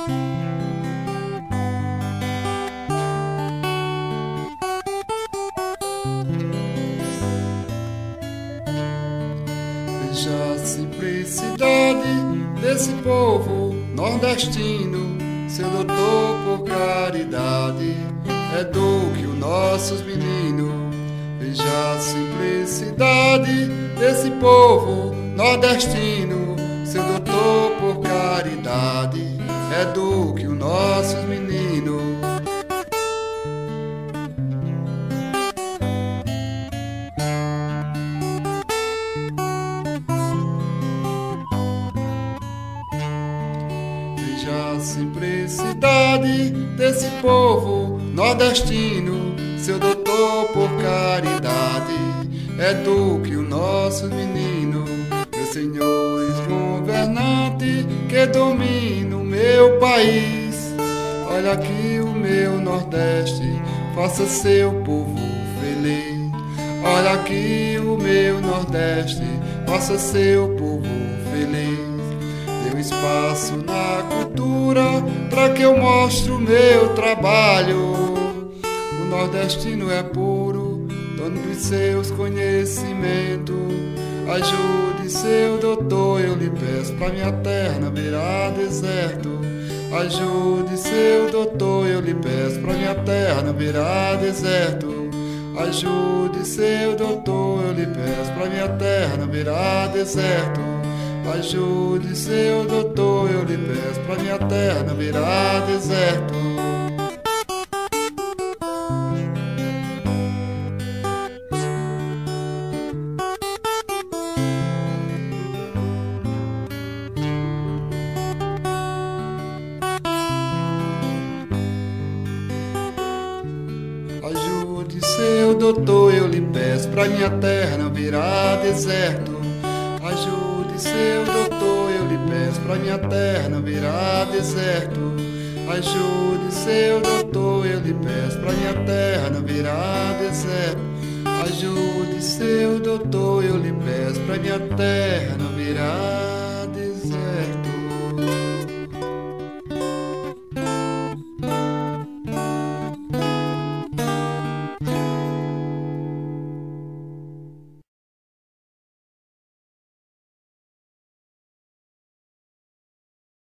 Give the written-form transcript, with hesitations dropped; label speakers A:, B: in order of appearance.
A: Veja a simplicidade desse povo nordestino, seu doutor por caridade eduque os nossos meninos. Veja a simplicidade desse povo nordestino, seu doutor por caridade eduque os nossos meninos. Veja a simplicidade desse povo nordestino, seu doutor por caridade eduque os nossos meninos. Meus senhores governantes que dominam o meu país, olha aqui o meu Nordeste, faça seu povo feliz. Olha aqui o meu Nordeste, faça seu povo feliz. Dê espaço na cultura pra que eu mostre o meu trabalho. O nordestino é puro, dono dos seus conhecimentos. Ajude seu doutor, eu lhe peço, pra minha terra na beira deserto. Ajude seu doutor, eu lhe peço, pra minha terra na beira deserto. Ajude seu doutor, eu lhe peço, pra minha terra na beira deserto. Ajude seu doutor, eu lhe peço, pra minha terra na beira deserto. Ajude seu doutor, eu lhe peço, pra minha terra não virar deserto. Ajude seu doutor, eu lhe peço, pra minha terra não virar deserto. Ajude seu doutor, eu lhe peço, pra minha terra não virar deserto. Ajude seu doutor, eu lhe peço, pra minha terra não virar